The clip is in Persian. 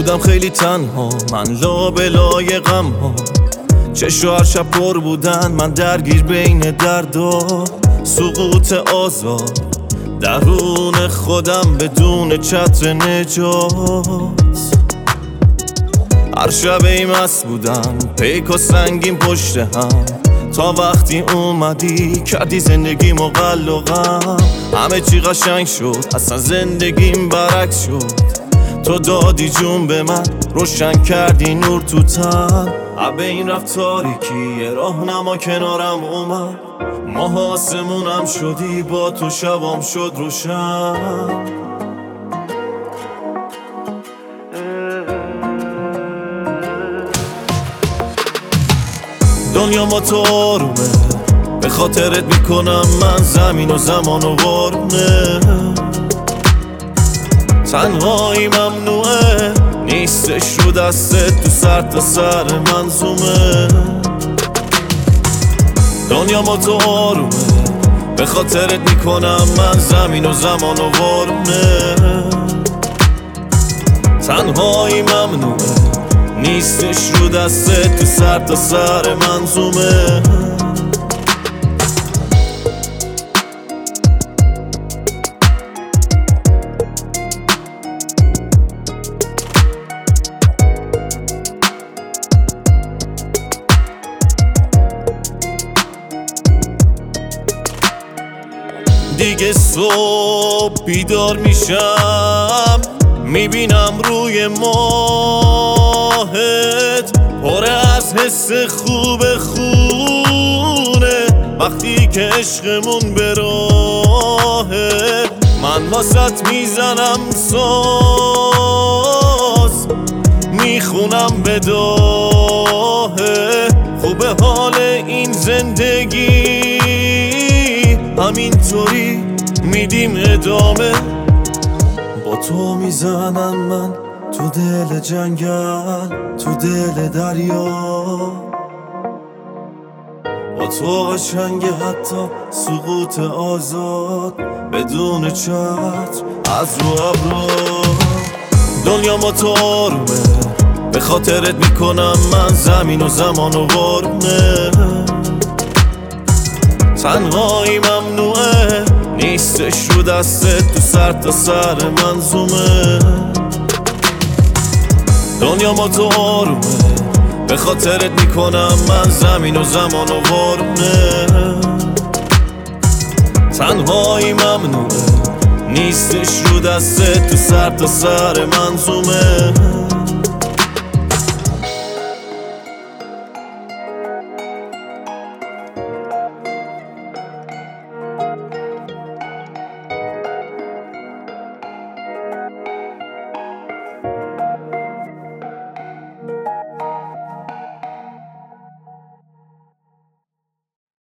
بودم خیلی تنها، من لابلای غم ها. چشم هر شب پر بودن، من درگیر بین دردا. سقوط آزاد درون خودم بدون چتر نجات. هر شب ای مست بودم، پیک و سنگین پشت هم، تا وقتی اومدی کردی زندگی مقل و غم. همه چی قشنگ شد، اصلا زندگیم برعکس شد. تو دادی جون به من، روشن کردی نور تو تن. عبه این رفت تاریکی، یه راهنما کنارم اومد. ماه آسمونم شدی، با تو شبام شد روشن. دنیا ما تو آرومه، به خاطرت میکنم من زمین و زمان و وارونه. تنهایی ممنوعه، نیستش رو دستت، تو سر تا سر منظومه. دنیا ما تو آرومه، به خاطرت میکنم من زمین و زمان و وارونه. تنهایی ممنوعه، نیستش رو دستت، تو سر تا سر منظومه. دیگه صبح بیدار میشم، میبینم روی ماهت پر از حس خوب خونه. وقتی که عشقمون به راهه، من واسط میزنم ساز، میخونم به داهه. خوبه حال این زندگی، همینطوری میدیم ادامه. با تو میزنم من تو دل جنگل، تو دل دریا. با تو قشنگه حتی سقوط آزاد، بدون چتر از رو ابرا. دنیا ما تو آرومه، به خاطرت میکنم من زمین و زمان و وارونه. تنهایی ممنوعه، نیستش رو دستت، تو سر تا سر منظومه. دنیا ما تو آرومه، به خاطرت میکنم من زمین و زمان و وارونه. تنهایی ممنوعه، نیستش رو دستت، تو سر تا سر منظومه.